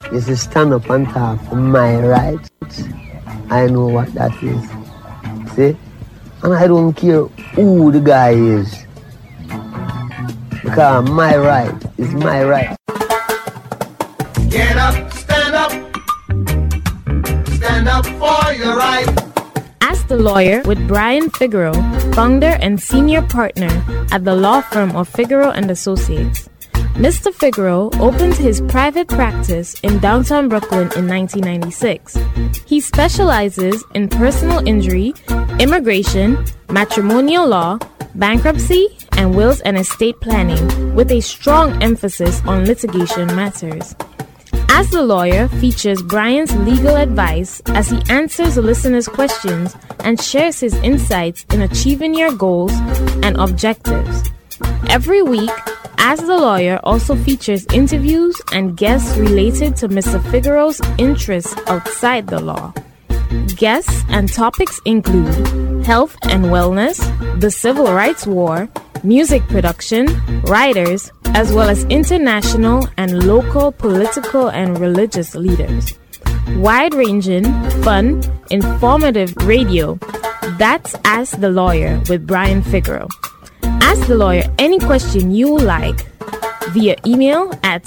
is to stand up and talk for my rights. I know what that is. See? And I don't care who the guy is. Because my right is my right. Get up, stand up. Stand up for your right. Ask the Lawyer with Brian Figueroa, founder and senior partner at the law firm of Figueroa and Associates. Mr. Figueroa opened his private practice in downtown Brooklyn in 1996. He specializes in personal injury, immigration, matrimonial law, bankruptcy, and wills and estate planning, with a strong emphasis on litigation matters. Ask the Lawyer features Brian's legal advice as he answers the listeners' questions and shares his insights in achieving your goals and objectives. Every week, Ask the Lawyer also features interviews and guests related to Mr. Figueroa's interests outside the law. Guests and topics include health and wellness, the civil rights war, music production, writers, as well as international and local political and religious leaders. Wide-ranging, fun, informative radio. That's Ask the Lawyer with Brian Figueroa. Ask the Lawyer any question you like via email at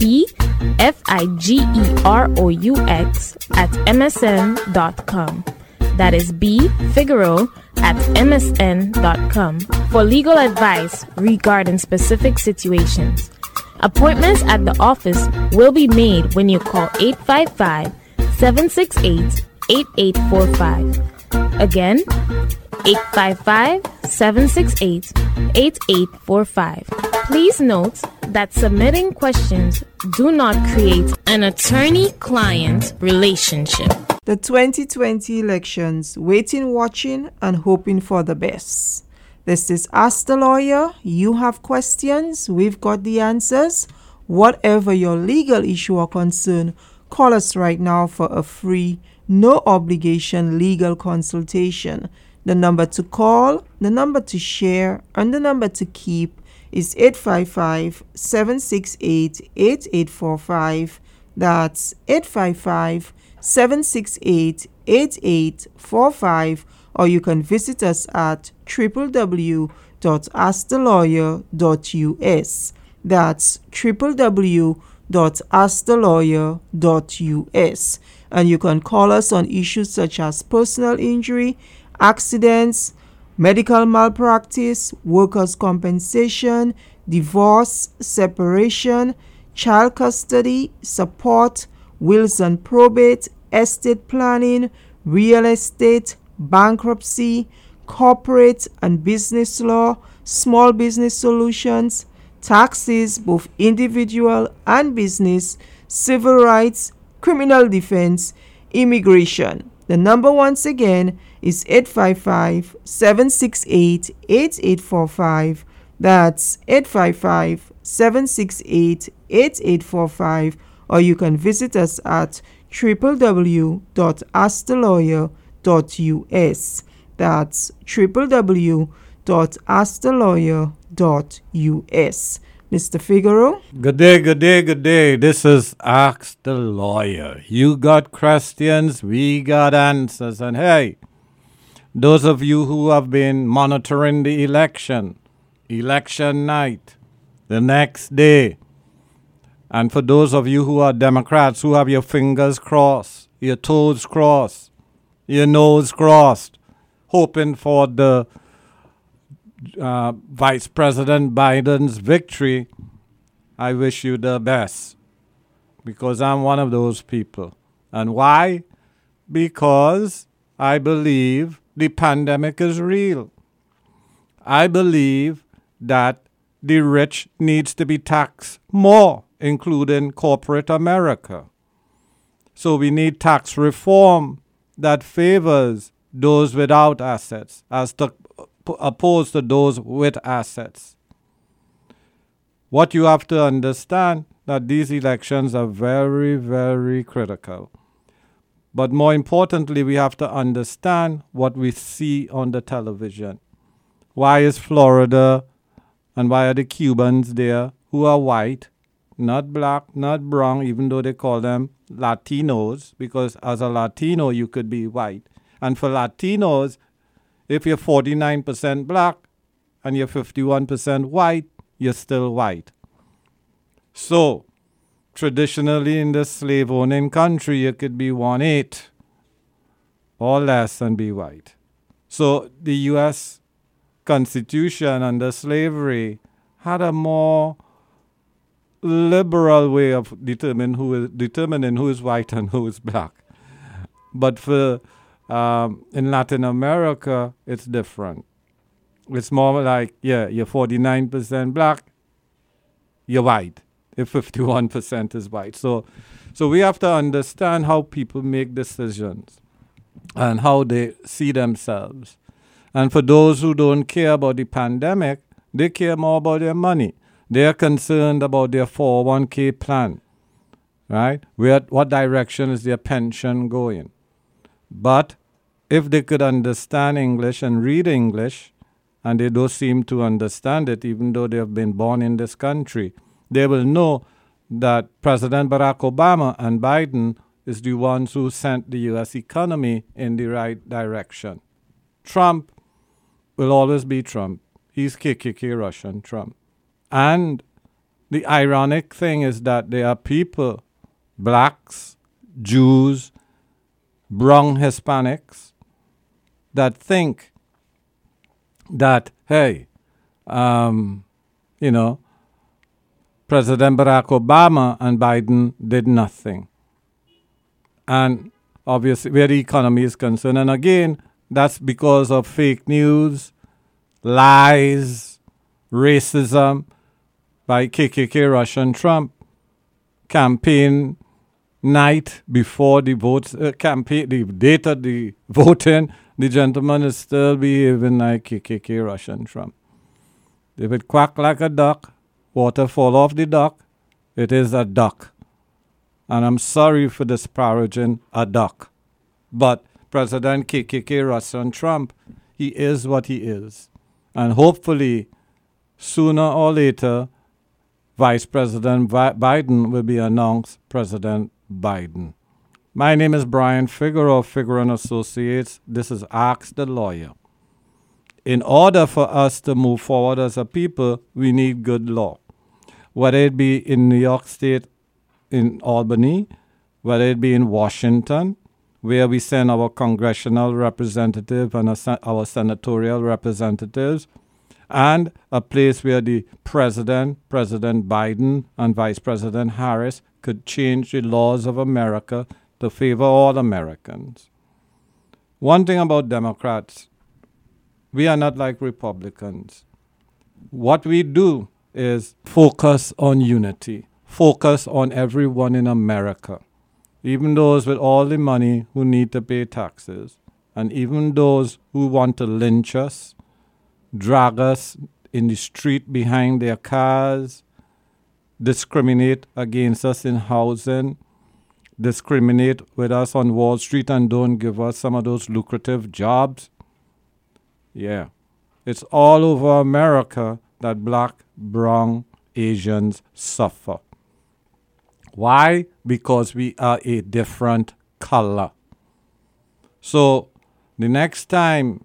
bfigeroux@msn.com. That is bfigueroa@msn.com for legal advice regarding specific situations. Appointments at the office will be made when you call 855-768-8845. Again, 855-768-8845. Please note that submitting questions do not create an attorney-client relationship. The 2020 elections, waiting, watching, and hoping for the best. This is Ask the Lawyer. You have questions, we've got the answers. Whatever your legal issue or concern, call us right now for a free, no obligation legal consultation. The number to call, the number to share, and the number to keep is 855-768-8845. That's 855-768-8845. Or you can visit us at www.askthelawyer.us. That's www.askthelawyer.us. And you can call us on issues such as personal injury, accidents, medical malpractice, workers' compensation, divorce, separation, child custody, support, wills and probate, estate planning, real estate, bankruptcy, corporate and business law, small business solutions, taxes, both individual and business, civil rights, criminal defense, immigration. The number once again is 855-768-8845. That's 855-768-8845. Or you can visit us at www.askthelawyer.us. That's www.askthelawyer.us. Mr. Figueroa? Good day, good day, good day. This is Ask the Lawyer. You got questions, we got answers. And hey, those of you who have been monitoring the election night, the next day, and for those of you who are Democrats who have your fingers crossed, your toes crossed, your nose crossed, hoping for the Vice President Biden's victory, I wish you the best, because I'm one of those people. And why? Because I believe the pandemic is real. I believe that the rich needs to be taxed more, including corporate America. So we need tax reform that favors those without assets opposed to those with assets. What you have to understand that these elections are very, very critical. But more importantly, we have to understand what we see on the television. Why is Florida and why are the Cubans there who are white not black, not brown, even though they call them Latinos, because as a Latino, you could be white. And for Latinos, if you're 49% black and you're 51% white, you're still white. So, traditionally in the slave-owning country, you could be 1/8 or less and be white. So, the U.S. Constitution under slavery had a more liberal way of determining who is white and who is black. But for in Latin America, it's different. It's more like, you're 49% black, you're white. If 51% is white. So we have to understand how people make decisions and how they see themselves. And for those who don't care about the pandemic, they care more about their money. They are concerned about their 401k plan, right? What direction is their pension going? But if they could understand English and read English, and they don't seem to understand it, even though they have been born in this country, they will know that President Barack Obama and Biden is the ones who sent the U.S. economy in the right direction. Trump will always be Trump. He's KKK Russian Trump. And the ironic thing is that there are people, blacks, Jews, brown Hispanics, that think that, hey, President Barack Obama and Biden did nothing. And obviously, where the economy is concerned, and again, that's because of fake news, lies, racism by KKK Russian Trump. Campaign night before the votes, the date of the voting, the gentleman is still behaving like KKK Russian Trump. If it quack like a duck, water fall off the duck, it is a duck. And I'm sorry for disparaging a duck. But President KKK Russian Trump, he is what he is. And hopefully, sooner or later, Vice President Biden will be announced President Biden. My name is Brian Figueroa of Figueroa & Associates. This is Ask the Lawyer. In order for us to move forward as a people, we need good law. Whether it be in New York State, in Albany, whether it be in Washington, where we send our congressional representative and our senatorial representatives, and a place where the President Biden, and Vice President Harris could change the laws of America to favor all Americans. One thing about Democrats, we are not like Republicans. What we do is focus on unity, focus on everyone in America, even those with all the money who need to pay taxes, and even those who want to lynch us, drag us in the street behind their cars, discriminate against us in housing, discriminate with us on Wall Street and don't give us some of those lucrative jobs. Yeah, it's all over America that black, brown, Asians suffer. Why? Because we are a different color. So the next time,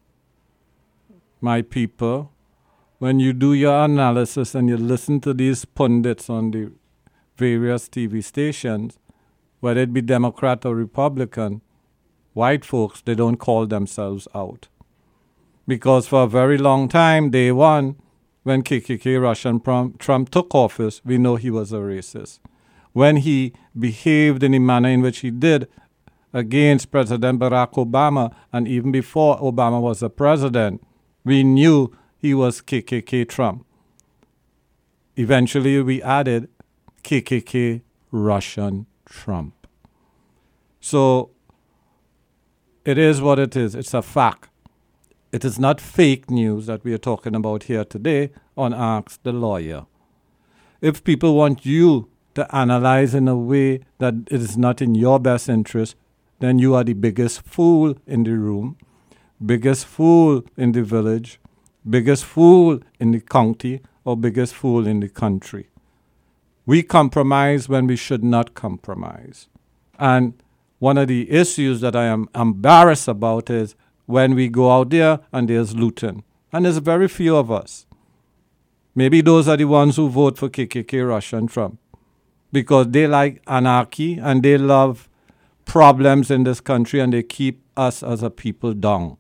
my people, when you do your analysis and you listen to these pundits on the various TV stations, whether it be Democrat or Republican, white folks, they don't call themselves out. Because for a very long time, day one, when KKK Russian Trump took office, we know he was a racist. When he behaved in the manner in which he did against President Barack Obama, and even before Obama was a president, we knew he was KKK Trump. Eventually, we added KKK Russian Trump. So, it is what it is. It's a fact. It is not fake news that we are talking about here today on Ask the Lawyer. If people want you to analyze in a way that it is not in your best interest, then you are the biggest fool in the room, biggest fool in the village, biggest fool in the county, or biggest fool in the country. We compromise when we should not compromise. And one of the issues that I am embarrassed about is when we go out there and there's looting. And there's very few of us. Maybe those are the ones who vote for KKK, Russia, and Trump. Because they like anarchy and they love problems in this country and they keep us as a people down.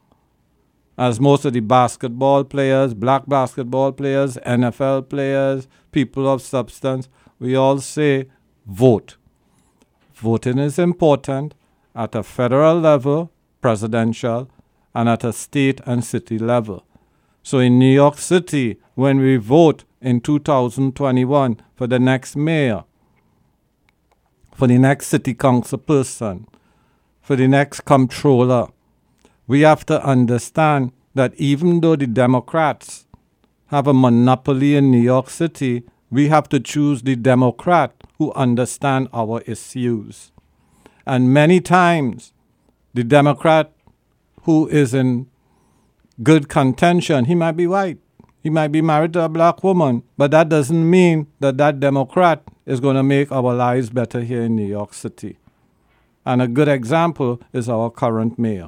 As most of the basketball players, black basketball players, NFL players, people of substance, we all say vote. Voting is important at a federal level, presidential, and at a state and city level. So in New York City, when we vote in 2021 for the next mayor, for the next city council person, for the next comptroller, we have to understand that even though the Democrats have a monopoly in New York City, we have to choose the Democrat who understand our issues. And many times, the Democrat who is in good contention, he might be white. He might be married to a black woman, but that doesn't mean that that Democrat is going to make our lives better here in New York City. And a good example is our current mayor.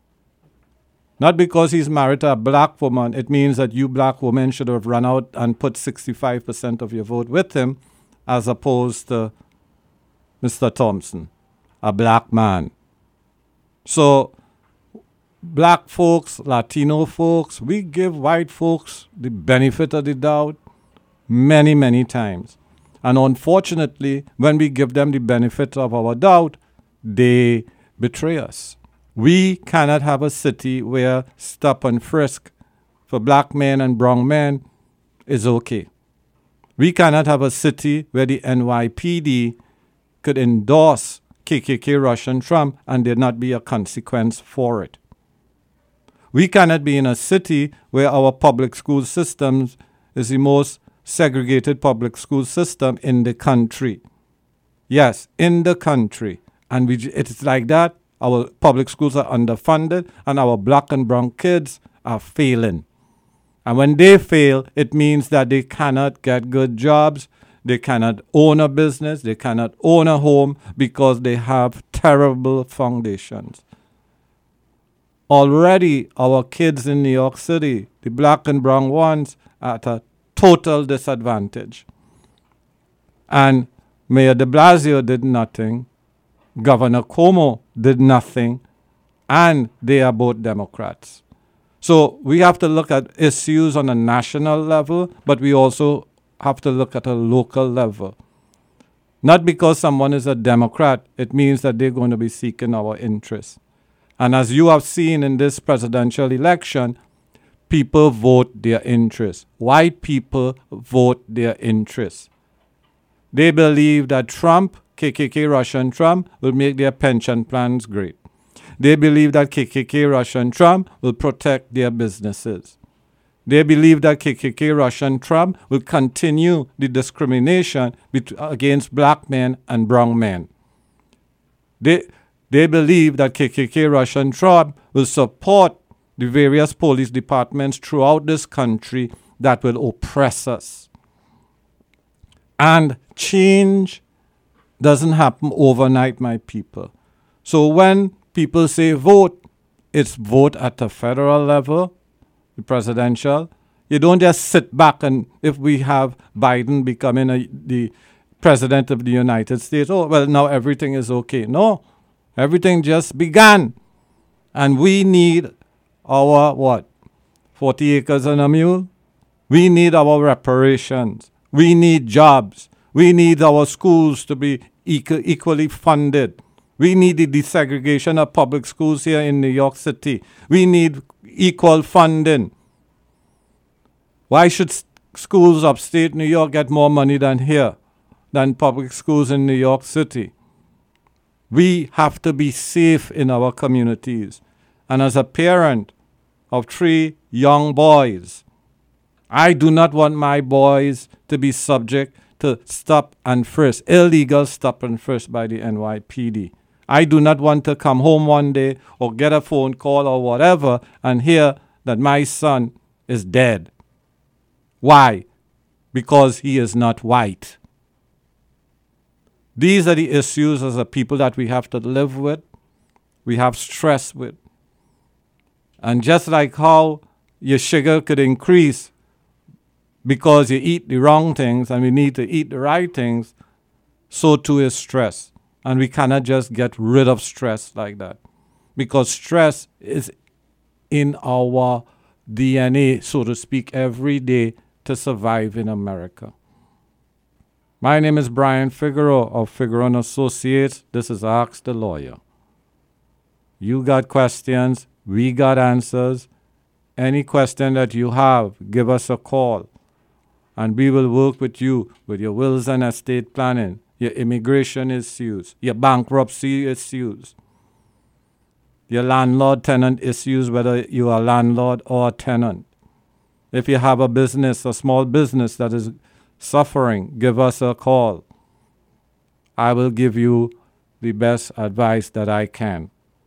Not because he's married to a black woman, it means that you black women should have run out and put 65% of your vote with him, as opposed to Mr. Thompson, a black man. So, black folks, Latino folks, we give white folks the benefit of the doubt many, many times. And unfortunately, when we give them the benefit of our doubt, they betray us. We cannot have a city where stop and frisk for black men and brown men is okay. We cannot have a city where the NYPD could endorse KKK, Russia, and Trump, and there not be a consequence for it. We cannot be in a city where our public school systems is the most segregated public school system in the country. Yes, in the country. And it's like that. Our public schools are underfunded, and our black and brown kids are failing. And when they fail, it means that they cannot get good jobs, they cannot own a business, they cannot own a home because they have terrible foundations. Already, our kids in New York City, the black and brown ones, are at a total disadvantage. And Mayor de Blasio did nothing. Governor Cuomo did nothing, and they are both Democrats. So we have to look at issues on a national level, but we also have to look at a local level. Not because someone is a Democrat, it means that they're going to be seeking our interests. And as you have seen in this presidential election, people vote their interests. White people vote their interests. They believe that Trump, KKK, Russia, and Trump will make their pension plans great. They believe that KKK, Russia, and Trump will protect their businesses. They believe that KKK, Russia, and Trump will continue the discrimination against black men and brown men. They believe that KKK, Russia, and Trump will support the various police departments throughout this country that will oppress us. And change doesn't happen overnight, my people. So when people say vote, it's vote at the federal level, the presidential. You don't just sit back and if we have Biden becoming the president of the United States, oh, well, now everything is okay. No, everything just began. And we need our, 40 acres and a mule? We need our reparations. We need jobs. We need our schools to be equally funded. We need the desegregation of public schools here in New York City. We need equal funding. Why should schools upstate New York get more money than here, than public schools in New York City? We have to be safe in our communities. And as a parent of 3 young boys, I do not want my boys to be subject to stop and frisk, illegal stop and frisk by the NYPD. I do not want to come home one day or get a phone call or whatever and hear that my son is dead. Why? Because he is not white. These are the issues as a people that we have to live with, we have stress with. And just like how your sugar could increase because you eat the wrong things and we need to eat the right things, so too is stress. And we cannot just get rid of stress like that, because stress is in our DNA, so to speak, every day to survive in America. My name is Brian Figueroa of Figueroa and Associates. This is Ask the Lawyer. You got questions, we got answers. Any question that you have, give us a call, and we will work with you with your wills and estate planning, your immigration issues, your bankruptcy issues, your landlord-tenant issues, whether you are a landlord or a tenant. If you have a business, a small business that is suffering, give us a call. I will give you the best advice that I can.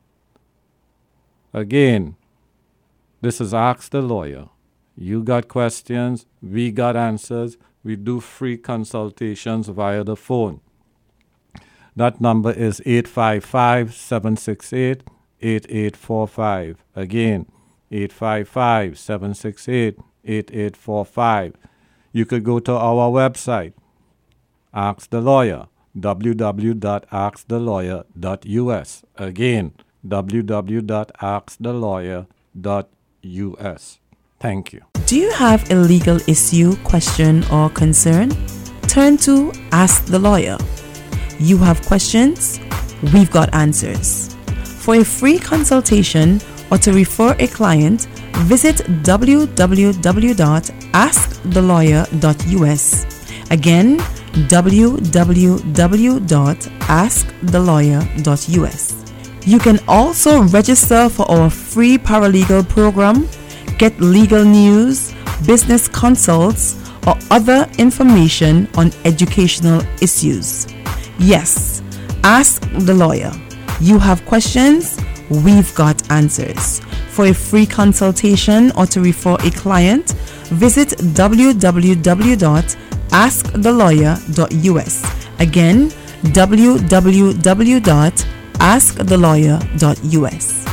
Again, this is Ask the Lawyer. You got questions, we got answers. We do free consultations via the phone. That number is 855-768-8845. Again, 855-768-8845. You could go to our website, Ask the Lawyer, www.askthelawyer.us. Again, www.askthelawyer.us. Thank you. Do you have a legal issue, question, or concern? Turn to Ask the Lawyer. You have questions, we've got answers. For a free consultation or to refer a client, visit www.askthelawyer.us. Again, www.askthelawyer.us. You can also register for our free paralegal program, get legal news, business consults, or other information on educational issues. Yes, Ask the Lawyer. You have questions, we've got answers. For a free consultation or to refer a client, visit www.askthelawyer.us. Again, www.askthelawyer.us.